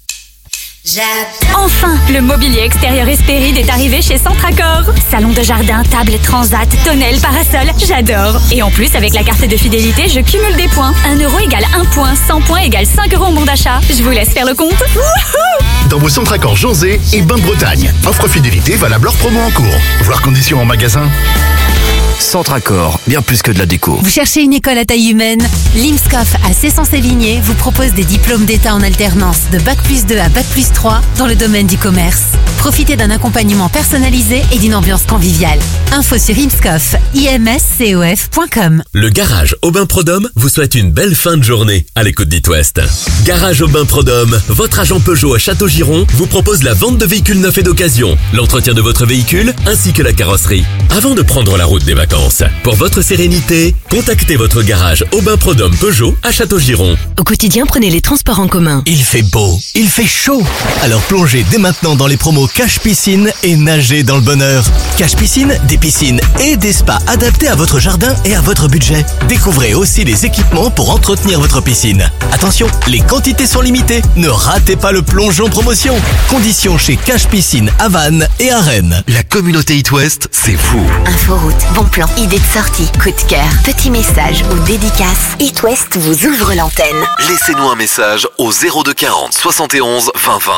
Enfin, le mobilier extérieur Hespéride est arrivé chez Centracor. Salon de jardin, table, transat, tonnelle, parasol, j'adore. Et en plus, avec la carte de fidélité, je cumule des points. 1 € égale 1 point, 100 points égale 5 € au bon d'achat. Je vous laisse faire le compte. Wouhou! Dans vos Centracor Jonzé et Bain de Bretagne. Offre fidélité valable hors promo en cours. Voir conditions en magasin. Centracor, bien plus que de la déco. Vous cherchez une école à taille humaine? L'IMSCOF à Cesson-Sévigné vous propose des diplômes d'État en alternance de Bac+2 à Bac+3 dans le domaine du commerce. Profitez d'un accompagnement personnalisé et d'une ambiance conviviale. Info sur IMSCOF, imscof.com. Le garage Aubin Prodhomme vous souhaite une belle fin de journée à l'écoute d'It West. Garage Aubin Prodhomme, votre agent Peugeot à Château-Giron, vous propose la vente de véhicules neufs et d'occasion, l'entretien de votre véhicule ainsi que la carrosserie. Avant de prendre la route des vacances, pour votre sérénité, contactez votre garage Aubin Prodhomme Peugeot à Château-Giron. Au quotidien, prenez les transports en commun. Il fait beau, il fait chaud. Alors plongez dès maintenant dans les promos Cash Piscine et nagez dans le bonheur. Cash Piscine, des piscines et des spas adaptés à votre jardin et à votre budget. Découvrez aussi les équipements pour entretenir votre piscine. Attention, les quantités sont limitées. Ne ratez pas le plongeon promotion. Conditions chez Cash Piscine à Vannes et à Rennes. La communauté It West, c'est vous. Inforoute, bon plan, idée de sortie, coup de cœur, petit message ou dédicace. It West vous ouvre l'antenne. Laissez-nous un message au 02 40 71 20 20.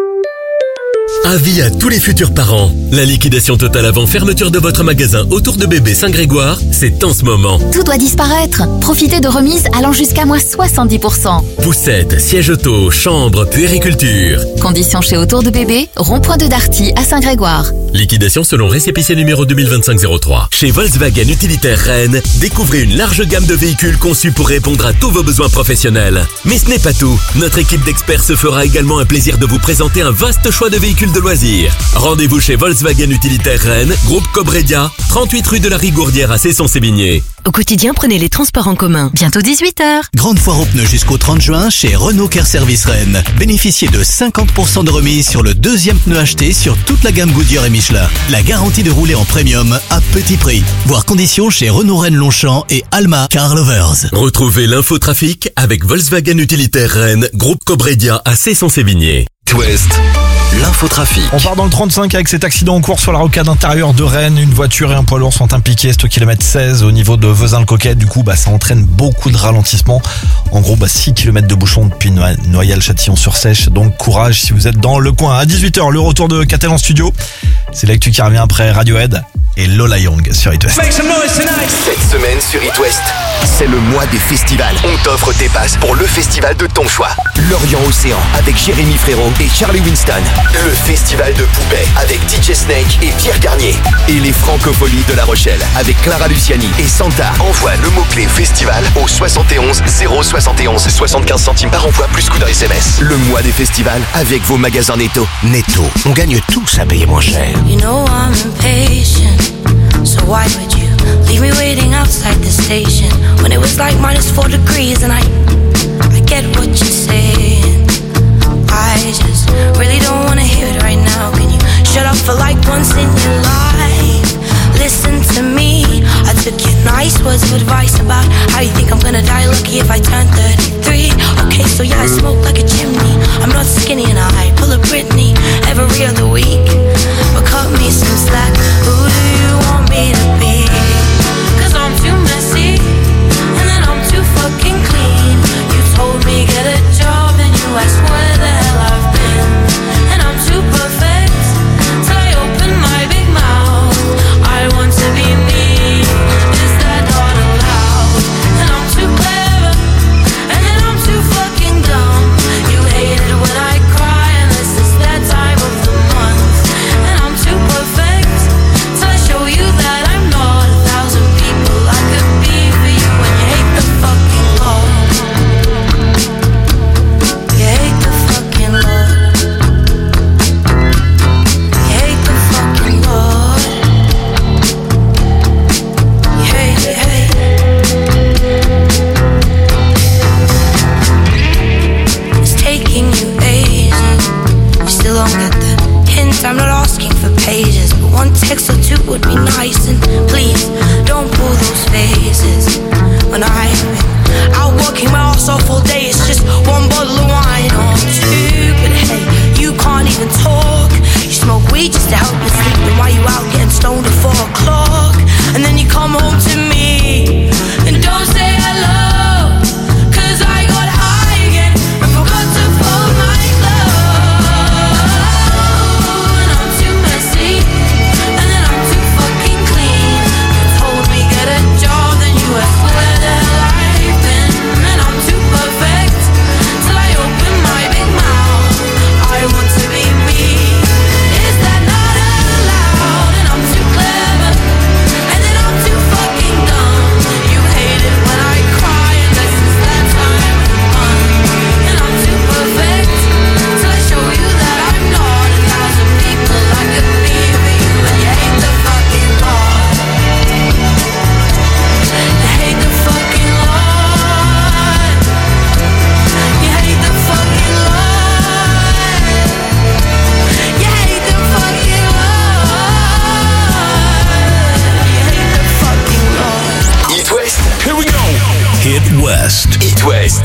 Avis à tous les futurs parents. La liquidation totale avant fermeture de votre magasin autour de bébé Saint-Grégoire, c'est en ce moment. Tout doit disparaître. Profitez de remises allant jusqu'à moins 70%. Poussettes, sièges auto, chambres, puériculture. Conditions chez Autour de bébé, rond-point de Darty à Saint-Grégoire. Liquidation selon récépissé numéro 2025-03. Chez Volkswagen Utilitaire Rennes, découvrez une large gamme de véhicules conçus pour répondre à tous vos besoins professionnels. Mais ce n'est pas tout. Notre équipe d'experts se fera également un plaisir de vous présenter un vaste choix de véhicules véhicules de loisirs. Rendez-vous chez Volkswagen Utilitaire Rennes, groupe Cobredia, 38 rue de la Rigourdière à Cesson-Sévigné. Au quotidien, prenez les transports en commun. Bientôt 18h. Grande foire aux pneus jusqu'au 30 juin chez Renault Care Service Rennes. Bénéficiez de 50% de remise sur le deuxième pneu acheté sur toute la gamme Goodyear et Michelin. La garantie de rouler en premium à petit prix. Voir conditions chez Renault Rennes Longchamp et Alma Car Lovers. Retrouvez l'infotrafic avec Volkswagen Utilitaire Rennes, groupe Cobredia à Cesson-Sévigné. West, l'infotrafic. On part dans le 35 avec cet accident en cours sur la rocade intérieure de Rennes. Une voiture et un poids lourd sont impliqués. C'est au kilomètre 16 au niveau de Vezin-le-Coquet. Du coup, ça entraîne beaucoup de ralentissements. En gros, 6 km de bouchons depuis Noyal-Châtillon-sur-Sèche. Donc courage si vous êtes dans le coin. À 18h, le retour de Catel en studio. C'est l'actu qui revient après Radiohead et Lola Young sur It West. Cette semaine sur It West, c'est le mois des festivals. On t'offre tes passes pour le festival de ton choix. Lorient Océan avec Jérémy Frérot et Charlie Winston. Le festival de Poupée avec DJ Snake et Pierre Garnier. Et les Francopholies de La Rochelle avec Clara Luciani et Santa. Envoie le mot-clé festival au 71 071 75 centimes par envoi plus coût d'un SMS. Le mois des festivals avec vos magasins Netto. Netto, on gagne tous à payer moins cher. You know I'm impatient, so why would you leave me waiting outside the station when it was like -4 degrees and I get what you're saying. I just really don't wanna hear it right now. Can you shut up for like once in your life? Listen to me. I took your nice words of advice about how you think I'm gonna die lucky if I turn 33. Okay, so yeah, I smoke like a chimney. I'm not skinny and I pull a Britney every other week. But cut me some slack. Who do you want me to be? 'Cause I'm too messy and then I'm too fucking clean. You told me get a job and you asked where the hell I've been. And I'm too perfect till I open my big mouth. I want to be me, is that not allowed? And I'm too clever and then I'm too fucking dumb. You hate it when I cry and this is that time of the month. And I'm too perfect till I show you that I'm not 1,000 people I could be for you. And you hate the fucking Lord. You hate the fucking Lord. You hate the fucking Lord. You hate, you hate. It's taking you ages. You still don't get the hint. I'm not asking for pages, but one text or two would be nice. And please don't pull those faces. When I've been out working my ass off all day, it's just one bottle of wine or two. But hey, you can't even talk. You smoke weed just to help you sleep. And why you out getting stoned at 4 o'clock? And then you come home to me and don't say hello. 'Cause I got high again and forgot to fold my clothes. And I'm too messy and then I'm too fucking clean. You told me get a job, then you asked where the hell I've been. And I'm too perfect till I open my big mouth. I want to be me, is that not allowed? And I'm too clever and then I'm too fucking dumb. You hate it when I cry and this is that time of the month. And I'm too perfect till I show you that I'm not 1,000 people I could be for you. And you hate the fucking Lord. You hate the fucking Lord. You hate the fucking Lord. You hate the fucking Lord. You hate the fucking Lord. It West, here we go. Hit West. It West.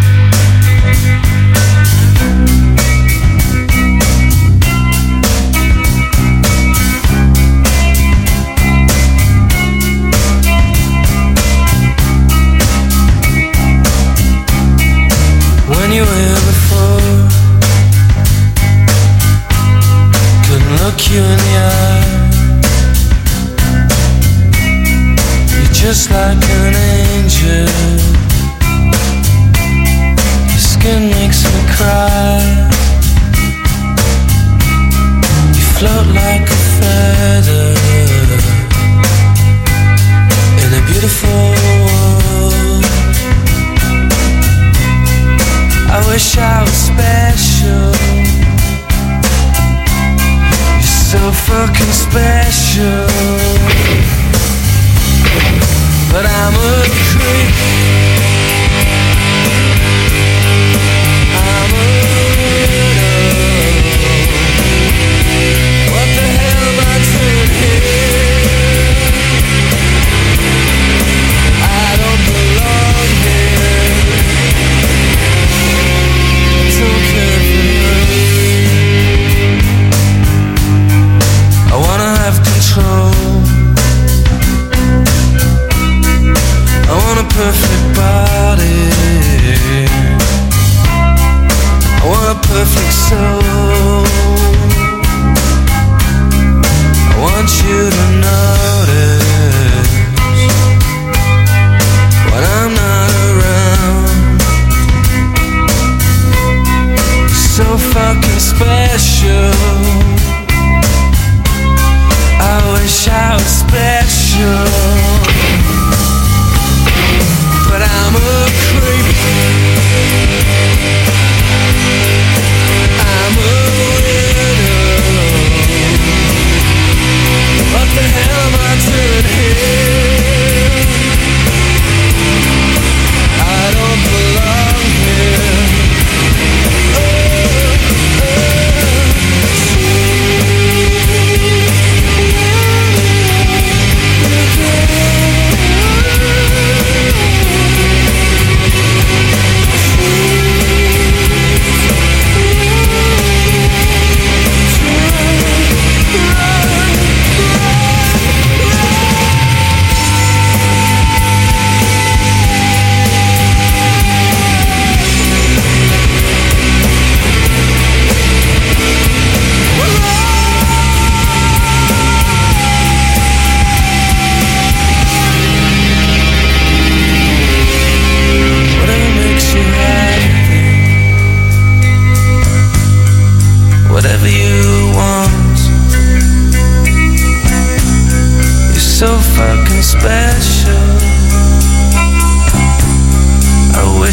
When you were here before, couldn't look you in the eye. You're just like an angel. Your skin makes me cry. You float like a feather in a beautiful world. I wish I was special. so fucking special. But I'm a creep. I'm a weirdo. What the hell am I doing here? I don't belong here. Don't care for you. I wanna have control. I want a perfect body. I want a perfect soul. I want you to notice when I'm not around. So fucking special. I wish I was special. But I'm a creep. I'm a weirdo. What the hell am I doing here? I don't belong here. Whatever you want, you're so fucking special.